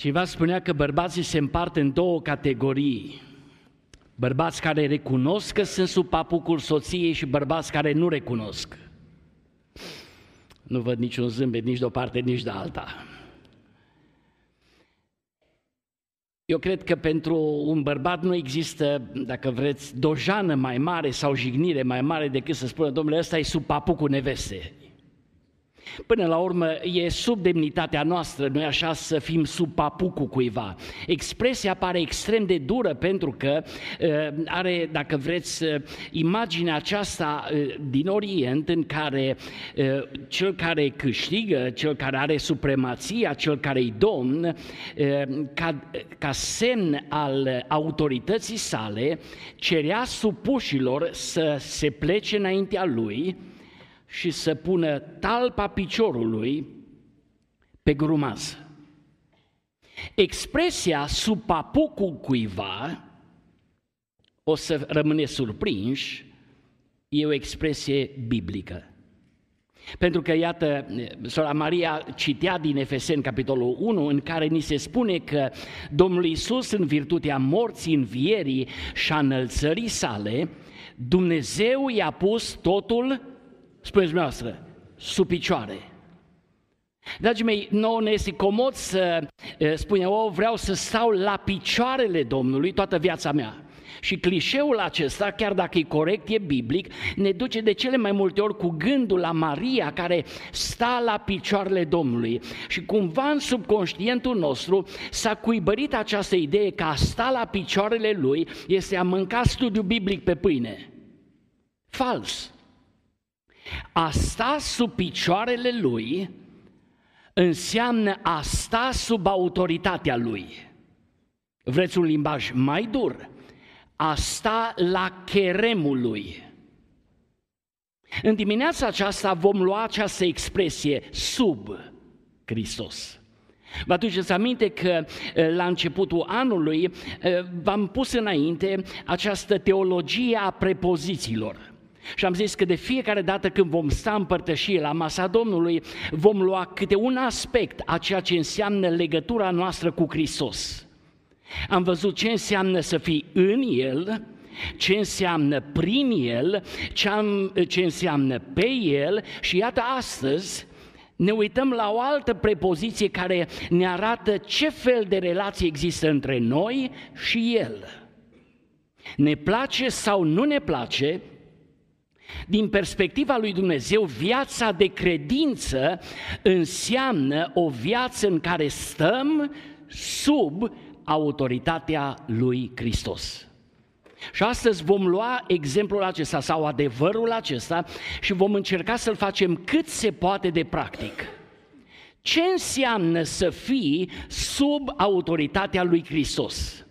Cineva spunea că bărbații se împart în două categorii. Bărbați care recunosc că sunt sub papucul soției și bărbați care nu recunosc. Nu văd niciun zâmbet nici de o parte, nici de alta. Eu cred că pentru un bărbat nu există, dacă vreți, dojană mai mare sau jignire mai mare decât să spună: domnule, ăsta e sub papucul nevestei. Până la urmă, e sub demnitatea noastră, nu-i așa, să fim sub papucul cuiva. Expresia pare extrem de dură pentru că are, dacă vreți, imaginea aceasta din Orient în care cel care câștigă, cel care are supremația, cel care-i domn, ca semn al autorității sale, cerea supușilor să se plece înaintea lui și să pună talpa piciorului pe grumaz. Expresia sub papucul cuiva, o să rămâneți surprinși, e o expresie biblică. Pentru că, iată, sora Maria citea din Efeseni, capitolul 1, în care ni se spune că Domnul Iisus, în virtutea morții, învierii și a înălțării sale, Dumnezeu i-a pus totul, spuneți dumneavoastră, sub picioare. Dragii mei, nouă ne este comod să spunem: vreau să stau la picioarele Domnului toată viața mea. Și clișeul acesta, chiar dacă e corect, e biblic, ne duce de cele mai multe ori cu gândul la Maria care sta la picioarele Domnului. Și cumva în subconștientul nostru s-a cuibărit această idee că a sta la picioarele Lui este a mânca studiu biblic pe pâine. Fals! A sta sub picioarele Lui înseamnă a sta sub autoritatea Lui. Vreți un limbaj mai dur? A sta la cheremul Lui. În dimineața aceasta vom lua această expresie, sub Hristos. Vă aduceți aminte că la începutul anului v-am pus înainte această teologie a prepozițiilor. Și am zis că de fiecare dată când vom sta în părtășie la masa Domnului, vom lua câte un aspect a ceea ce înseamnă legătura noastră cu Hristos. Am văzut ce înseamnă să fii în El, ce înseamnă prin El, ce înseamnă pe El și iată astăzi ne uităm la o altă prepoziție care ne arată ce fel de relație există între noi și El. Ne place sau nu ne place, din perspectiva lui Dumnezeu, viața de credință înseamnă o viață în care stăm sub autoritatea lui Hristos. Și astăzi vom lua exemplul acesta sau adevărul acesta și vom încerca să-l facem cât se poate de practic. Ce înseamnă să fii sub autoritatea lui Hristos?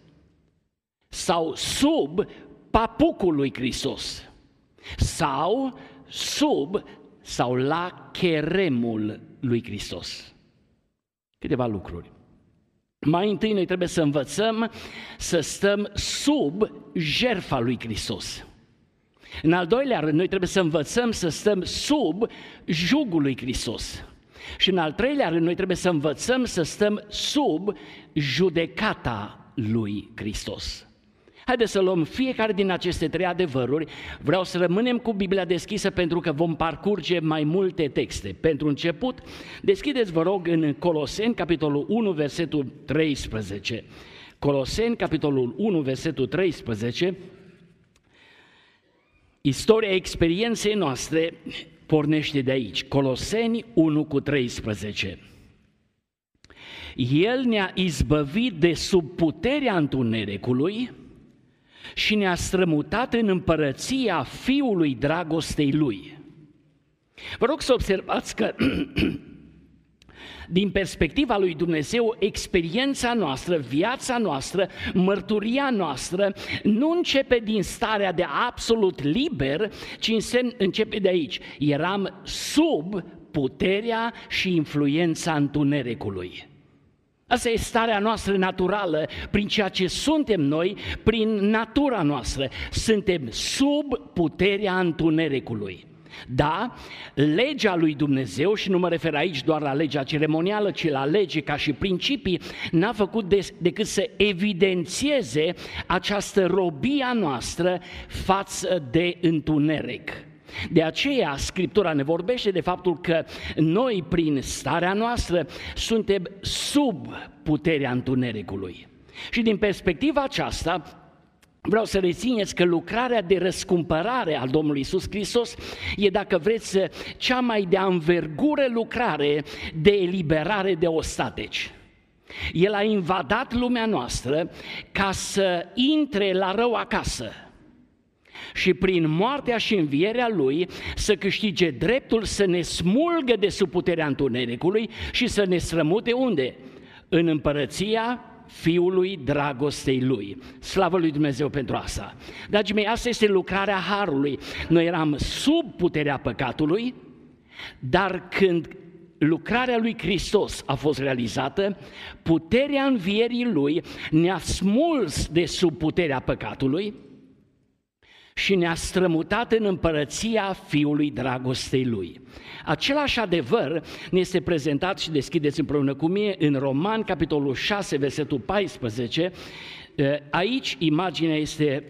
Sau sub papucul lui Hristos? Sau sub sau la cheremul lui Hristos? Câteva lucruri. Mai întâi noi trebuie să învățăm să stăm sub jertfa lui Hristos. În al doilea rând, noi trebuie să învățăm să stăm sub jugul lui Hristos. Și în al treilea rând, noi trebuie să învățăm să stăm sub judecata lui Hristos. Haideți să luăm fiecare din aceste trei adevăruri. Vreau să rămânem cu Biblia deschisă pentru că vom parcurge mai multe texte. Pentru început, deschideți, vă rog, în Coloseni, capitolul 1, versetul 13. Coloseni, capitolul 1, versetul 13. Istoria experienței noastre pornește de aici. Coloseni 1 cu 13. El ne-a izbăvit de sub puterea întunericului și ne-a strămutat în împărăția Fiului dragostei Lui. Vă rog să observați că din perspectiva lui Dumnezeu, experiența noastră, viața noastră, mărturia noastră nu începe din starea de absolut liber, ci începe de aici. Eram sub puterea și influența întunericului. Asta e starea noastră naturală, prin ceea ce suntem noi, prin natura noastră. Suntem sub puterea întunericului. Da, legea lui Dumnezeu, și nu mă refer aici doar la legea ceremonială, ci la lege ca și principii, n-a făcut decât să evidențieze această robie a noastră față de întuneric. De aceea, Scriptura ne vorbește de faptul că noi, prin starea noastră, suntem sub puterea întunericului. Și din perspectiva aceasta, vreau să rețineți că lucrarea de răscumpărare a Domnului Iisus Hristos e, dacă vreți, cea mai de anvergură lucrare de eliberare de ostateci. El a invadat lumea noastră ca să intre la rău acasă și prin moartea și învierea Lui să câștige dreptul să ne smulgă de sub puterea întunericului și să ne strămute unde? În împărăția Fiului dragostei Lui. Slavă lui Dumnezeu pentru asta. Dragii mei, asta este lucrarea Harului. Noi eram sub puterea păcatului, dar când lucrarea lui Hristos a fost realizată, puterea învierii Lui ne-a smuls de sub puterea păcatului și ne-a strămutat în împărăția Fiului dragostei Lui. Același adevăr ne este prezentat, și deschideți împreună cu mine, în Romani, capitolul 6, versetul 14. Aici imaginea este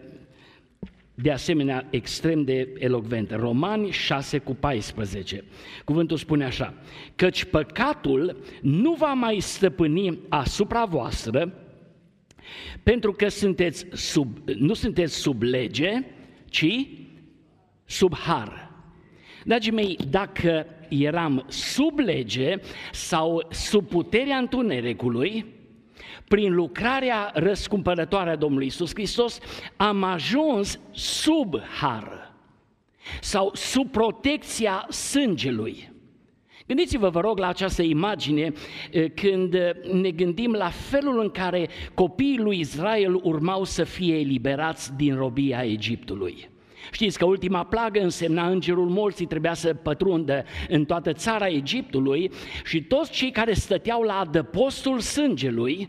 de asemenea extrem de elocventă. Romani 6 cu 14. Cuvântul spune așa: căci păcatul nu va mai stăpâni asupra voastră, pentru că nu sunteți sub lege, ci sub har. Dragii mei, dacă eram sub lege sau sub puterea întunericului, prin lucrarea răscumpărătoare a Domnului Iisus Hristos, am ajuns sub har sau sub protecția sângelui. Gândiți-vă, vă rog, la această imagine când ne gândim la felul în care copiii lui Israel urmau să fie eliberați din robia Egiptului. Știți că ultima plagă însemna îngerul morții, trebuia să pătrundă în toată țara Egiptului și toți cei care stăteau la adăpostul sângelui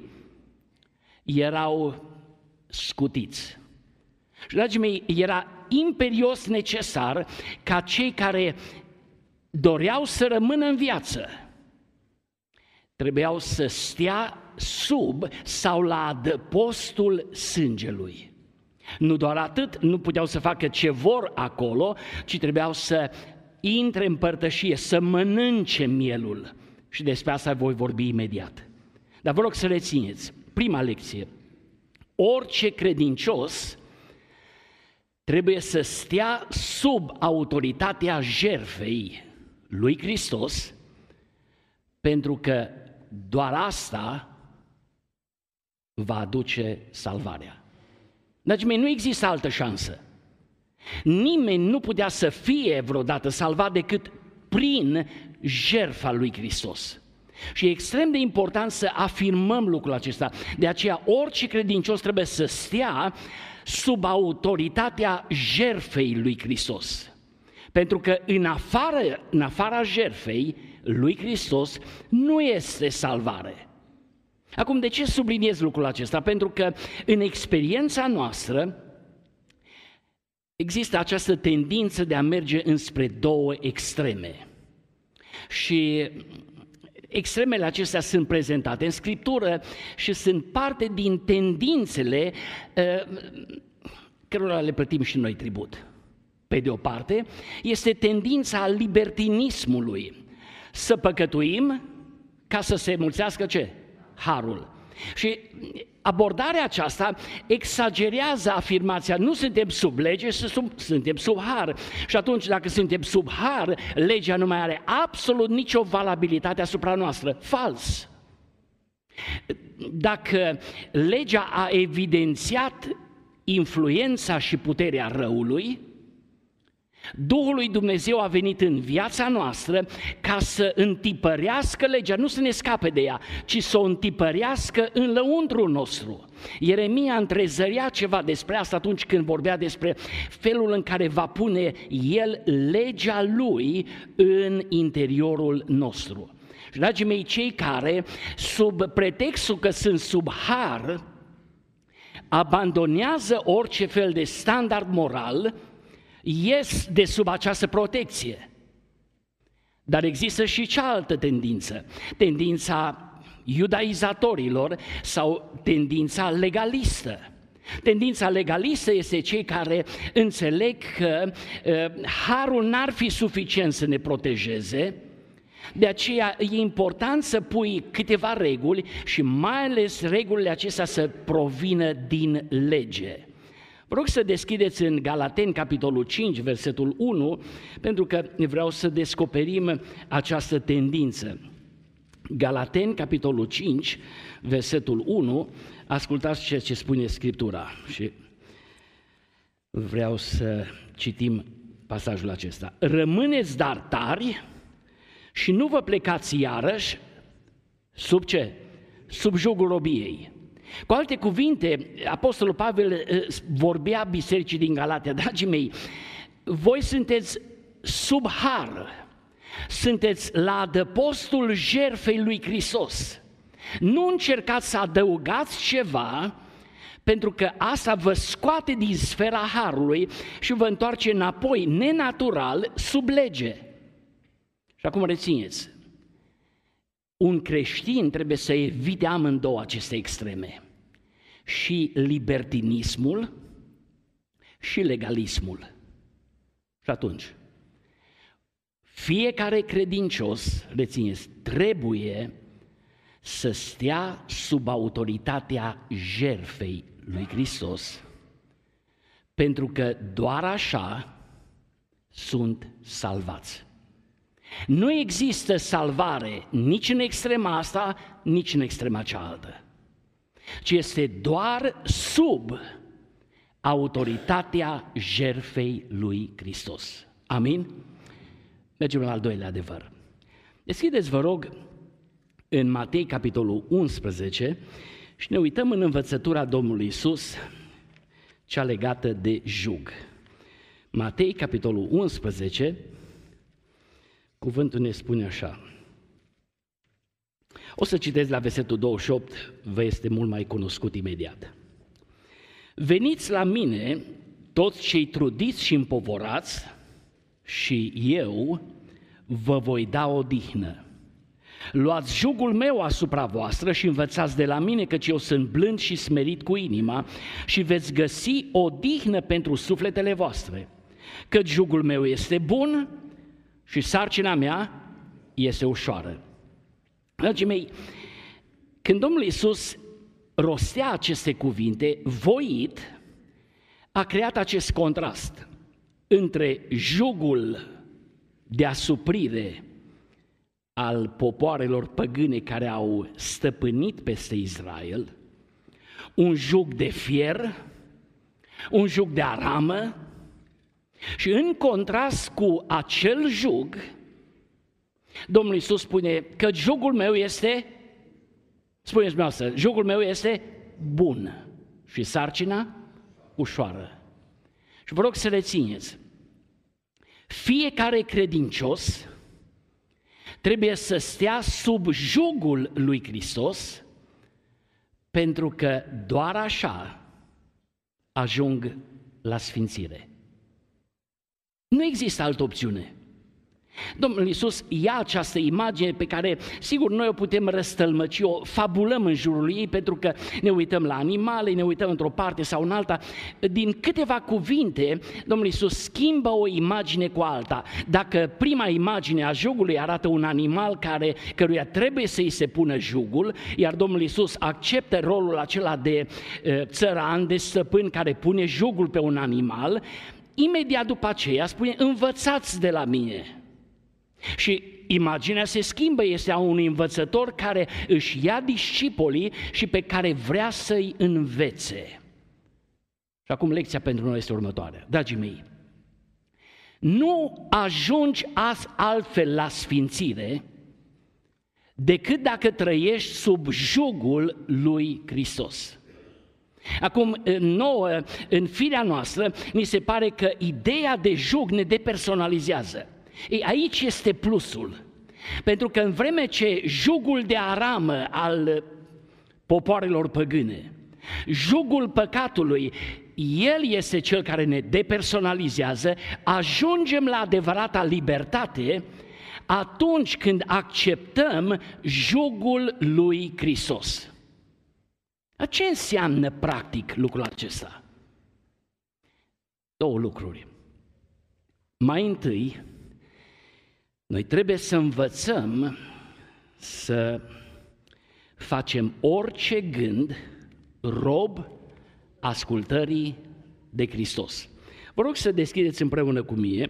erau scutiți. Și, dragii mei, era imperios necesar ca cei care doreau să rămână în viață trebuiau să stea sub sau la adăpostul sângelui. Nu doar atât, nu puteau să facă ce vor acolo, ci trebuiau să intre în părtășie, să mănânce mielul. Și despre asta voi vorbi imediat. Dar vă rog să rețineți, prima lecție: orice credincios trebuie să stea sub autoritatea jertfei lui Hristos, pentru că doar asta va aduce salvarea. Dragii mei, nu există altă șansă. Nimeni nu putea să fie vreodată salvat decât prin jertfa lui Hristos. Și e extrem de important să afirmăm lucrul acesta. De aceea, orice credincios trebuie să stea sub autoritatea jertfei lui Hristos. Pentru că în afara jertfei lui Hristos nu este salvare. Acum, de ce subliniez lucrul acesta? Pentru că în experiența noastră există această tendință de a merge înspre două extreme. Și extremele acestea sunt prezentate în Scriptură și sunt parte din tendințele cărora le plătim și noi tribut. Pe de o parte, este tendința libertinismului, să păcătuim ca să se mulțească ce? Harul. Și abordarea aceasta exagerează afirmația: nu suntem sub lege, suntem sub har. Și atunci, dacă suntem sub har, legea nu mai are absolut nicio valabilitate asupra noastră. Fals! Dacă legea a evidențiat influența și puterea răului, Duhul lui Dumnezeu a venit în viața noastră ca să întipărească legea, nu să ne scape de ea, ci să o întipărească în lăuntrul nostru. Ieremia întrezărea ceva despre asta atunci când vorbea despre felul în care va pune el legea lui în interiorul nostru. Și, dragii mei, cei care, sub pretextul că sunt sub har, abandonează orice fel de standard moral, ies de sub această protecție. Dar există și cealaltă tendință, tendința iudaizatorilor sau tendința legalistă. Tendința legalistă este cei care înțeleg că harul n-ar fi suficient să ne protejeze, de aceea e important să pui câteva reguli și mai ales regulile acestea să provină din lege. Vă rog să deschideți în Galateni, capitolul 5, versetul 1, pentru că vreau să descoperim această tendință. Galateni, capitolul 5, versetul 1, ascultați ceea ce spune Scriptura și vreau să citim pasajul acesta. Rămâneți dar tari și nu vă plecați iarăși sub ce? Sub jugul robiei. Cu alte cuvinte, Apostolul Pavel vorbea bisericii din Galatia: dragii mei, voi sunteți sub har, sunteți la adăpostul jertfei lui Hristos. Nu încercați să adăugați ceva, pentru că asta vă scoate din sfera harului și vă întoarce înapoi, nenatural, sub lege. Și acum rețineți, un creștin trebuie să evite amândouă aceste extreme, și libertinismul și legalismul. Și atunci, fiecare credincios, rețineți, trebuie să stea sub autoritatea jertfei lui Hristos, pentru că doar așa sunt salvați. Nu există salvare nici în extrema asta, nici în extrema cealaltă, ci este doar sub autoritatea jertfei lui Hristos. Amin? Mergem la al doilea adevăr. Deschideți, vă rog, în Matei, capitolul 11, și ne uităm în învățătura Domnului Iisus, cea legată de jug. Matei, capitolul 11, cuvântul ne spune așa. O să citesc la versetul 28, vă este mult mai cunoscut imediat. Veniți la mine, toți cei trudiți și împovorați, și eu vă voi da odihnă. Luați jugul meu asupra voastră și învățați de la mine, căci eu sunt blând și smerit cu inima, și veți găsi odihnă pentru sufletele voastre. Căci jugul meu este bun și sarcina mea este ușoară. Dragii mei, când Domnul Iisus rostea aceste cuvinte, voit, a creat acest contrast între jugul de asuprire al popoarelor păgâne care au stăpânit peste Israel, un jug de fier, un jug de aramă, și în contrast cu acel jug, Domnul Iisus spune că jugul meu este, spuneți dumneavoastră, jugul meu este bun și sarcina ușoară. Și vă rog să rețineți, fiecare credincios trebuie să stea sub jugul lui Hristos, pentru că doar așa ajung la sfințire. Nu există altă opțiune. Domnul Iisus ia această imagine pe care, sigur, noi o putem răstălmăci, o fabulăm în jurul ei, pentru că ne uităm la animale, ne uităm într-o parte sau în alta. Din câteva cuvinte, Domnul Iisus schimbă o imagine cu alta. Dacă prima imagine a jugului arată un animal căruia trebuie să-i se pună jugul, iar Domnul Iisus acceptă rolul acela de țăran, de stăpân care pune jugul pe un animal, imediat după aceea spune: învățați de la mine. Și imaginea se schimbă, este a unui învățător care își ia discipolii și pe care vrea să-i învețe. Și acum lecția pentru noi este următoarea. Dragii mei, nu ajungi altfel la sfințire decât dacă trăiești sub jugul lui Hristos. Acum, nouă, în firea noastră, ni se pare că ideea de jug ne depersonalizează. Ei, aici este plusul, pentru că în vreme ce jugul de aramă al popoarelor păgâne, jugul păcatului El este Cel care ne depersonalizează, ajungem la adevărata libertate atunci când acceptăm jugul lui Hristos. Ce înseamnă practic lucrul acesta? Două lucruri. Mai întâi, noi trebuie să învățăm să facem orice gând rob ascultării de Hristos. Vă rog să deschideți împreună cu mine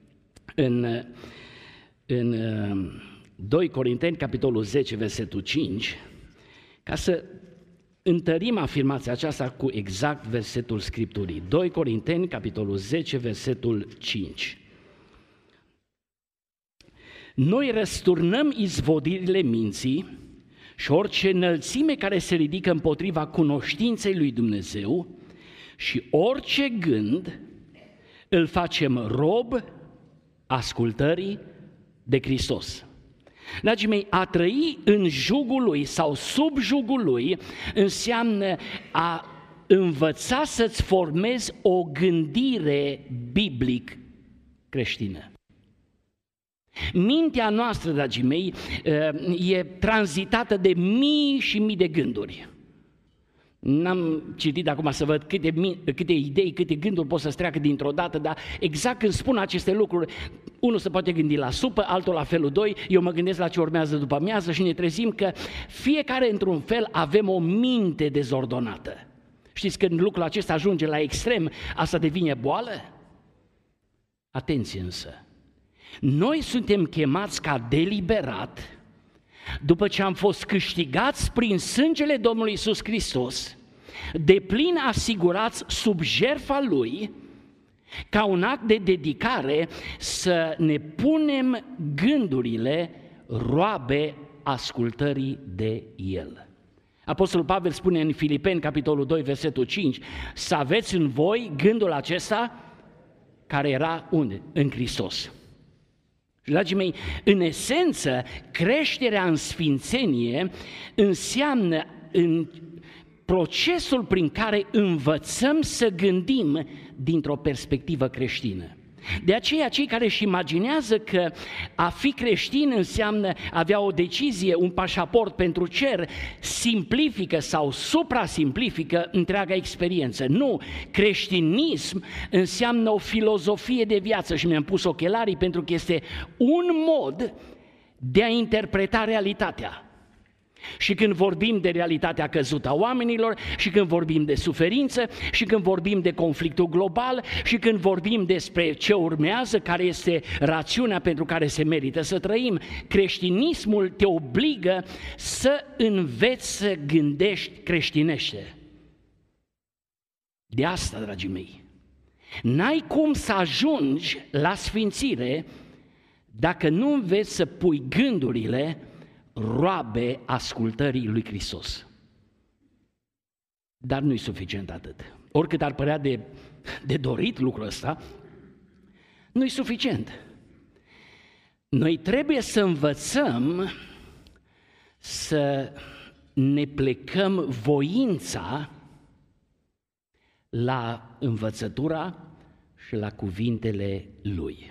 în 2 Corinteni, capitolul 10, versetul 5, ca să întărim afirmația aceasta cu exact versetul Scripturii. 2 Corinteni, capitolul 10, versetul 5. Noi răsturnăm izvodirile minții și orice înălțime care se ridică împotriva cunoștinței lui Dumnezeu și orice gând îl facem rob ascultării de Hristos. Dragii mei, a trăi în jugul lui sau sub jugul lui înseamnă a învăța să-ți formezi o gândire biblic creștină. Mintea noastră, dragii mei, e tranzitată de mii și mii de gânduri. N-am citit acum să văd câte idei, câte gânduri pot să-ți treacă dintr-o dată, dar exact când spun aceste lucruri, unul se poate gândi la supă, altul la felul 2, eu mă gândesc la ce urmează după amiază și ne trezim că fiecare într-un fel avem o minte dezordonată. Știți, când lucrul acesta ajunge la extrem, asta devine boală? Atenție însă! Noi suntem chemați ca deliberat, după ce am fost câștigați prin sângele Domnului Iisus Hristos, deplin asigurați sub jertfa Lui, ca un act de dedicare să ne punem gândurile roabe ascultării de El. Apostolul Pavel spune în Filipeni, capitolul 2, versetul 5, să aveți în voi gândul acesta care era unde? În Hristos. Dragii mei, în esență, creșterea în sfințenie înseamnă în procesul prin care învățăm să gândim dintr-o perspectivă creștină. De aceea, cei care își imaginează că a fi creștin înseamnă avea o decizie, un pașaport pentru cer, simplifică sau suprasimplifică întreaga experiență. Nu, creștinism înseamnă o filozofie de viață și mi-am pus ochelarii pentru că este un mod de a interpreta realitatea. Și când vorbim de realitatea căzută a oamenilor, și când vorbim de suferință, și când vorbim de conflictul global, și când vorbim despre ce urmează, care este rațiunea pentru care se merită să trăim, creștinismul te obligă să înveți să gândești creștinește. De asta, dragii mei, n-ai cum să ajungi la sfințire dacă nu înveți să pui gândurile roabe ascultării lui Hristos. Dar nu-i suficient atât. Oricât ar părea de dorit lucrul ăsta, nu-i suficient. Noi trebuie să învățăm să ne plecăm voința la învățătura și la cuvintele Lui.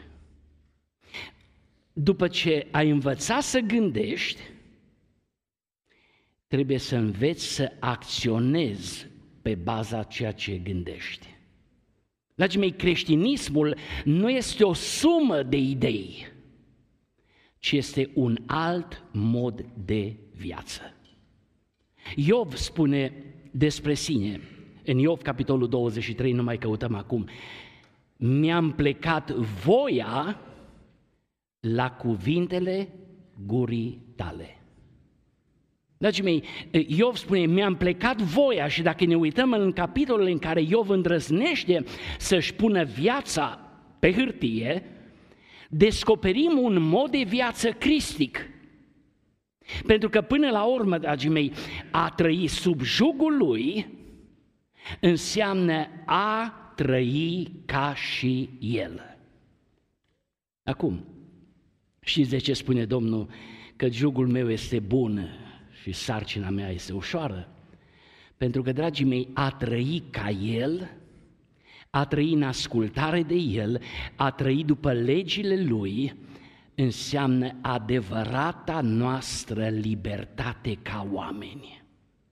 După ce ai învățat să gândești, trebuie să înveți să acționezi pe baza ceea ce gândești. Dragii mei, creștinismul nu este o sumă de idei, ci este un alt mod de viață. Iov spune despre sine, în Iov, capitolul 23, nu mai căutăm acum, mi-am plecat voia la cuvintele gurii tale. Dragii mei, Iov spune, mi-am plecat voia, și dacă ne uităm în capitolul în care Iov îndrăznește să-și pună viața pe hârtie, descoperim un mod de viață cristic. Pentru că până la urmă, dragii mei, a trăi sub jugul lui înseamnă a trăi ca și el. Acum, știți de ce spune Domnul că jugul meu este bun și sarcina mea este ușoară? Pentru că, dragii mei, a trăi ca El a trăi în ascultare de El, a trăi după legile Lui, înseamnă adevărata noastră libertate ca oameni.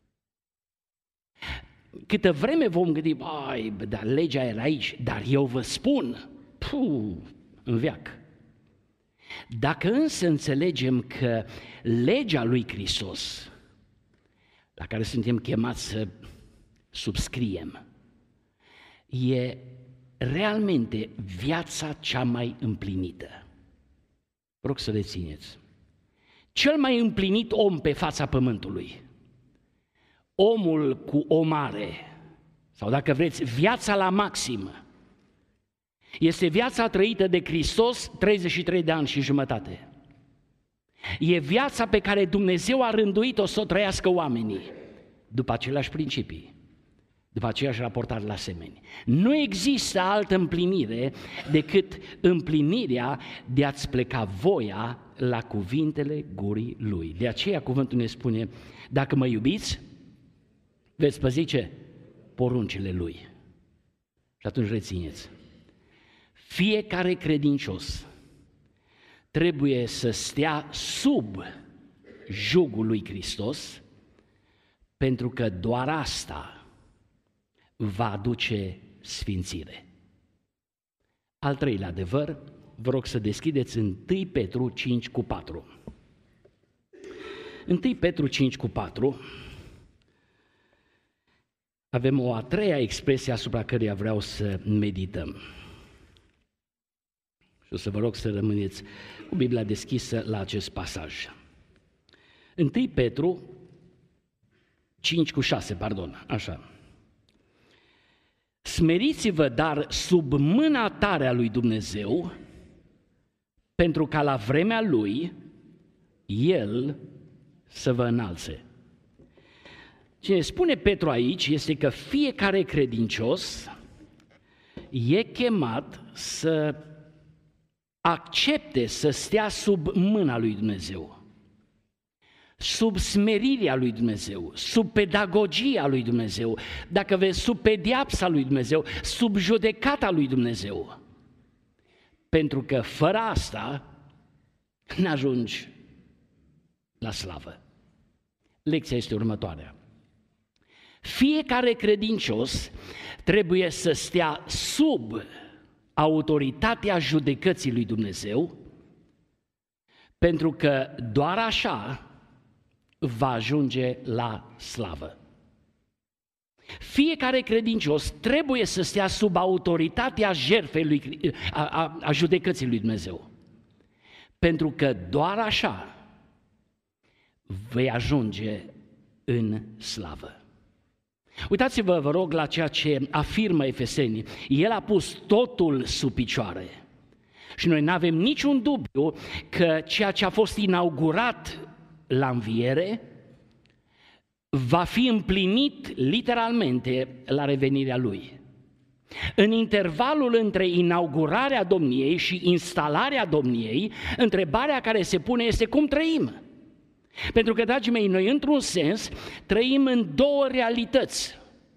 Câtă vreme vom gândi, dar legea era aici, dar eu vă spun, în veac. Dacă însă înțelegem că legea lui Hristos, la care suntem chemați să subscriem, e realmente viața cea mai împlinită. Vă rog să rețineți. Cel mai împlinit om pe fața pământului, omul cu o mare, sau dacă vreți, viața la maximă, este viața trăită de Hristos 33 de ani și jumătate. E viața pe care Dumnezeu a rânduit-o să o trăiască oamenii, după aceleași principii, după aceeași raportare la semeni. Nu există altă împlinire decât împlinirea de a-ți pleca voia la cuvintele gurii Lui. De aceea cuvântul ne spune, dacă mă iubiți, veți păzi ce? Poruncile Lui. Și atunci rețineți. Fiecare credincios trebuie să stea sub jugul lui Hristos, pentru că doar asta va aduce sfințire. Al treilea adevăr, vă rog să deschideți 1 Petru 5:4. 1 Petru 5:4, avem o a treia expresie asupra căreia vreau să medităm. Și o să vă rog să rămâneți cu Biblia deschisă la acest pasaj. 1 Petru 5:6, așa. Smeriți-vă, dar sub mâna tare a lui Dumnezeu, pentru ca la vremea Lui, El să vă înalțe. Ce ne spune Petru aici este că fiecare credincios e chemat să accepte să stea sub mâna lui Dumnezeu, sub smerirea lui Dumnezeu, sub pedagogia lui Dumnezeu, dacă vezi, sub pediapsa lui Dumnezeu, sub judecata lui Dumnezeu. Pentru că fără asta n-ajungi la slavă. Lecția este următoarea. Fiecare credincios trebuie să stea sub autoritatea judecății lui Dumnezeu, pentru că doar așa va ajunge la slavă. Fiecare credincios trebuie să stea sub autoritatea jertfei lui, a judecății lui Dumnezeu, pentru că doar așa vei ajunge în slavă. Uitați-vă, vă rog, la ceea ce afirmă Efesenii. El a pus totul sub picioare. Și noi nu avem niciun dubiu că ceea ce a fost inaugurat la înviere va fi împlinit literalmente la revenirea Lui. În intervalul între inaugurarea domniei și instalarea domniei, întrebarea care se pune este cum trăim. Pentru că, dragii mei, noi într-un sens trăim în două realități.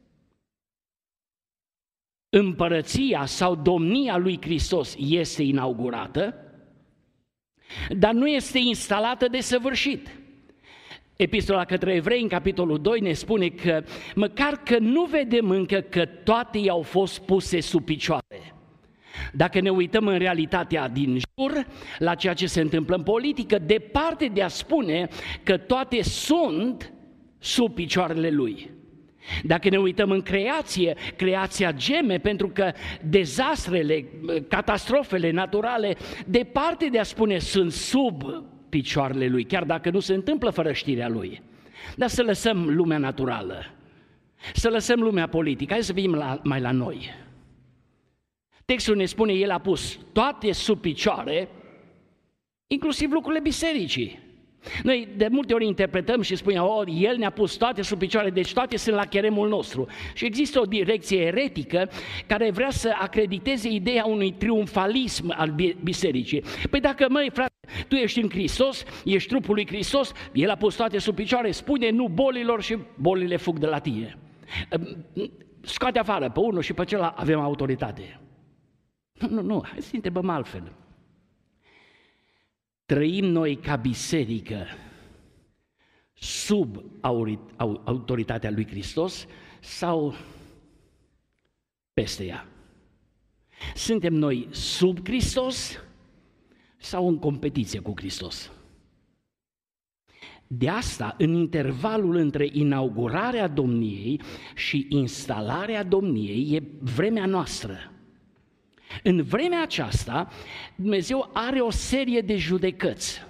Împărăția sau domnia lui Hristos este inaugurată, dar nu este instalată de săvârșit. Epistola către Evrei, în capitolul 2, ne spune că măcar că nu vedem încă că toate i-au fost puse sub picioare. Dacă ne uităm în realitatea din jur, la ceea ce se întâmplă în politică, departe de a spune că toate sunt sub picioarele Lui. Dacă ne uităm în creație, creația geme, pentru că dezastrele, catastrofele naturale, departe de a spune sunt sub picioarele Lui, chiar dacă nu se întâmplă fără știrea Lui. Dar să lăsăm lumea naturală, să lăsăm lumea politică, hai să venim mai la noi. Textul ne spune, El a pus toate sub picioare, inclusiv lucrurile bisericii. Noi de multe ori interpretăm și spunem, El ne-a pus toate sub picioare, deci toate sunt la cheremul nostru. Și există o direcție eretică care vrea să acrediteze ideea unui triumfalism al bisericii. Păi dacă, măi frate, tu ești în Hristos, ești trupul lui Hristos, El a pus toate sub picioare, spune nu bolilor și bolile fug de la tine. scoate afară pe unul și pe celălalt, avem autoritate. Nu, hai să întrebăm altfel. Trăim noi ca biserică sub autoritatea lui Hristos sau peste ea? Suntem noi sub Hristos sau în competiție cu Hristos? De asta, în intervalul între inaugurarea domniei și instalarea domniei, e vremea noastră. În vremea aceasta, Dumnezeu are o serie de judecăți.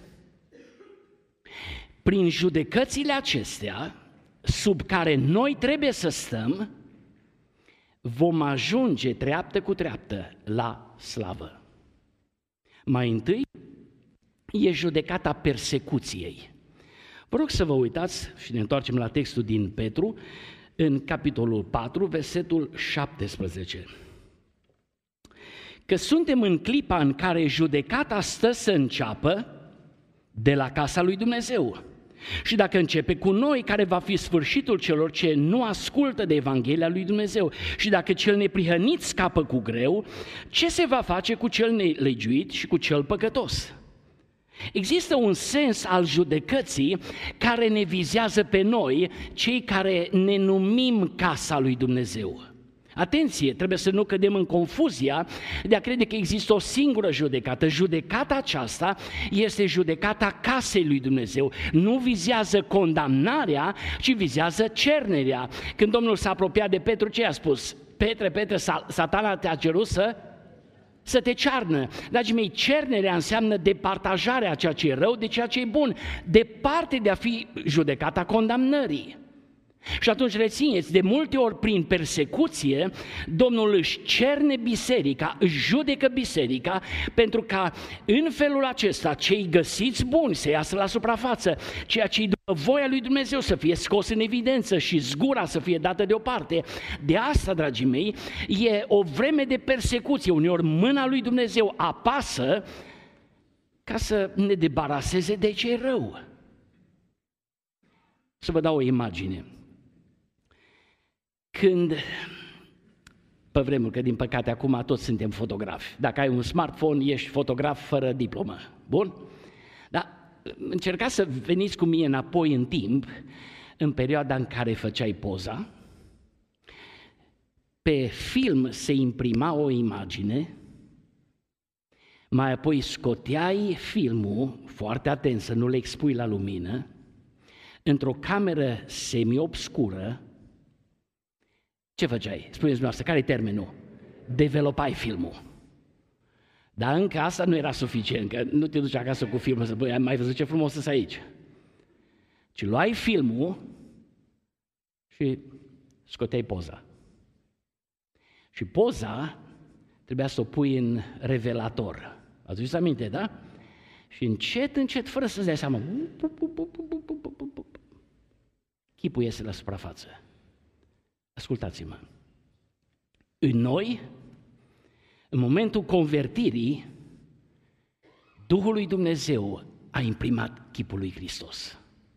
Prin judecățile acestea, sub care noi trebuie să stăm, vom ajunge treaptă cu treaptă la slavă. Mai întâi, e judecata persecuției. Vă rog să vă uitați și ne întoarcem la textul din Petru, în capitolul 4, versetul 17. Că suntem în clipa în care judecata stă să înceapă de la casa lui Dumnezeu. Și dacă începe cu noi, care va fi sfârșitul celor ce nu ascultă de Evanghelia lui Dumnezeu, și dacă cel neprihănit scapă cu greu, ce se va face cu cel nelegiuit și cu cel păcătos? Există un sens al judecății care ne vizează pe noi, cei care ne numim casa lui Dumnezeu. Atenție, trebuie să nu cădem în confuzia de a crede că există o singură judecată. Judecata aceasta este judecata casei lui Dumnezeu. Nu vizează condamnarea, ci vizează cernerea. Când Domnul s-a apropiat de Petru, ce a spus? Petre, Satana te-a cerut să te cearnă. Dragii mei, cernerea înseamnă departajarea a ceea ce e rău de ceea ce e bun, departe de a fi judecata condamnării. Și atunci rețineți, de multe ori prin persecuție, Domnul își cerne biserica, își judecă biserica, pentru ca în felul acesta cei găsiți buni să iasă la suprafață, ceea ce-i după voia lui Dumnezeu să fie scos în evidență și zgura să fie dată deoparte. De asta, dragii mei, e o vreme de persecuție, uneori mâna lui Dumnezeu apasă ca să ne debaraseze de ce e rău. Să vă dau o imagine. Când, pe vremuri, că din păcate acum toți suntem fotografi, dacă ai un smartphone, ești fotograf fără diplomă, bun? Dar încercați să veniți cu mine înapoi în timp, în perioada în care făceai poza, pe film se imprima o imagine, mai apoi scoteai filmul, foarte atent să nu le expui la lumină, într-o cameră semi-obscură. Ce făceai? Spuneți dumneavoastră, care e termenul? Developai filmul. Dar încă asta nu era suficient, că nu te duci acasă cu filmul să ai mai văzut ce frumos sunt aici. Ci luai filmul și scoteai poza. Și poza trebuia să o pui în revelator. Ați văzut aminte, da? Și încet, fără să-ți dai seama, chipul iese la suprafață. Ascultați-mă, în noi, în momentul convertirii, Duhul lui Dumnezeu a imprimat chipul lui Hristos.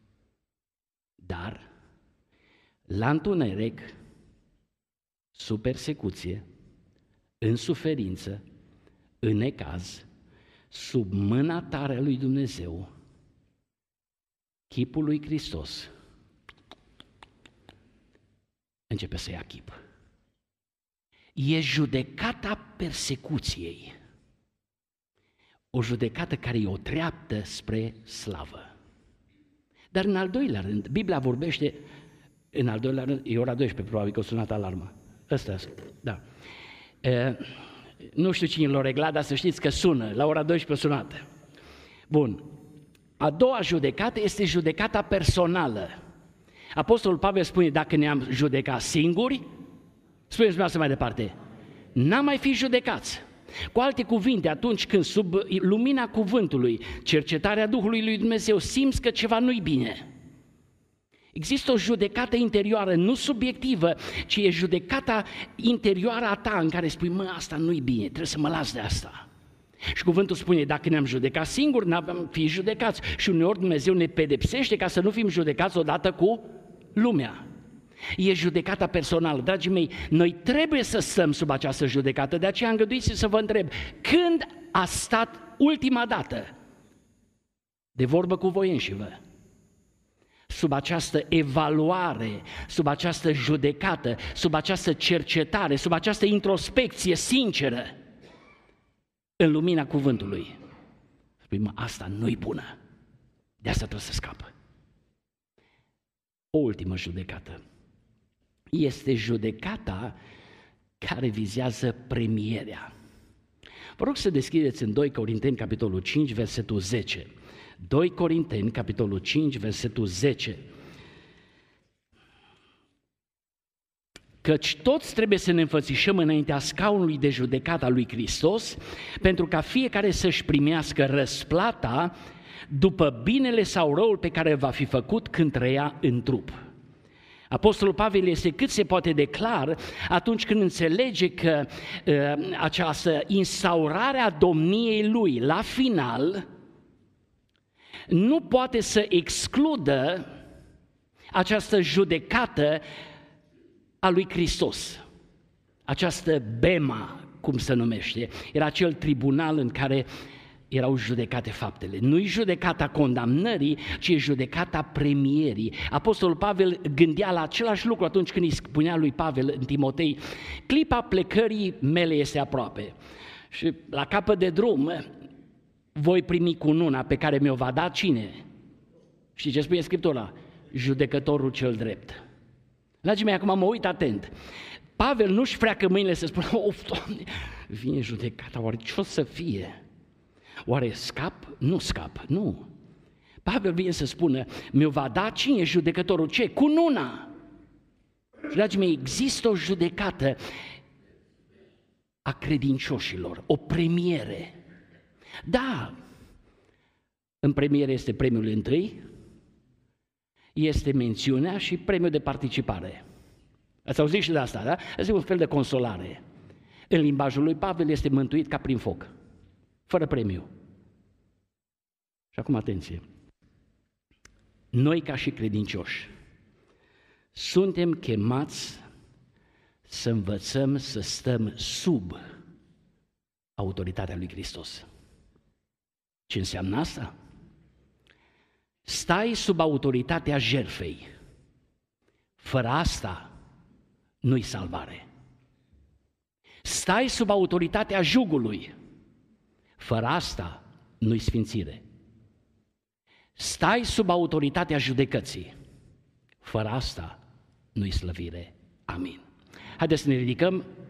Dar, la întuneric, sub persecuție, în suferință, în necaz, sub mâna tare a lui Dumnezeu, chipul lui Hristos începe să ia chip. E judecata persecuției. O judecată care e o treaptă spre slavă. Dar în al doilea rând, Biblia vorbește, în al doilea rând, e ora 12, probabil că a sunat alarma. Ăsta, da. Nu știu cine l-a reglat, dar să știți că sună, la ora 12 a sunat. Bun. A doua judecată este judecata personală. Apostolul Pavel spune, dacă ne-am judecat singuri, spuneți dumneavoastră mai departe, n-am mai fi judecați. Cu alte cuvinte, atunci când sub lumina cuvântului, cercetarea Duhului lui Dumnezeu, simți că ceva nu-i bine, există o judecată interioară, nu subiectivă, ci e judecata interioară a ta în care spui, mă, asta nu-i bine, trebuie să mă las de asta. Și cuvântul spune, dacă ne-am judecat singuri, n-am fi judecați. Și uneori Dumnezeu ne pedepsește ca să nu fim judecați odată cu lumea. E judecata personală. Dragii mei, noi trebuie să stăm sub această judecată, de aceea îngăduiți să vă întreb, când a stat ultima dată de vorbă cu voi înșivă? Sub această evaluare, sub această judecată, sub această cercetare, sub această introspecție sinceră, în lumina cuvântului. Spui, asta nu-i bună, de asta trebuie să scapă. O ultimă judecată este judecata care vizează premierea. Vă rog să deschideți în 2 Corinteni, capitolul 5, versetul 10. 2 Corinteni, capitolul 5, versetul 10. Căci toți trebuie să ne înfățișăm înaintea scaunului de judecată al lui Hristos, pentru ca fiecare să-și primească răsplata după binele sau răul pe care va fi făcut când trăia în trup. Apostolul Pavel este cât se poate de clar atunci când înțelege că această instaurare a domniei lui la final nu poate să excludă această judecată a lui Hristos. Această bema, cum se numește, era acel tribunal în care erau judecate faptele. Nu-i judecata condamnării, ci e judecata premierii. Apostolul Pavel gândea la același lucru atunci când îi spunea lui Pavel în Timotei, clipa plecării mele este aproape și la capăt de drum voi primi cununa pe care mi-o va da cine? Și ce spune Scriptura? Judecătorul cel drept. Dragii mei, acum mă uit atent. Pavel nu-și freacă mâinile să spună, of, Doamne, vine judecata, oare ce o să fie? Oare scap? Nu scap, nu. Pavel vine să spună, mi-o va da cine? Judecătorul ce? Cununa. Și, dragii mei, există o judecată a credincioșilor, o premiere. Da, în premiere este premiul întâi, este mențiunea și premiul de participare. Ați auzit și de asta, da? Este un fel de consolare. În limbajul lui Pavel este mântuit ca prin foc, fără premiu. Și acum atenție. Noi ca și credincioși suntem chemați să învățăm să stăm sub autoritatea lui Hristos. Ce înseamnă asta? Stai sub autoritatea jertfei. Fără asta nu-i salvare. Stai sub autoritatea jugului. Fără asta nu-i sfințire. Stai sub autoritatea judecății. Fără asta nu-i slăvire. Amin. Haideți să ne ridicăm.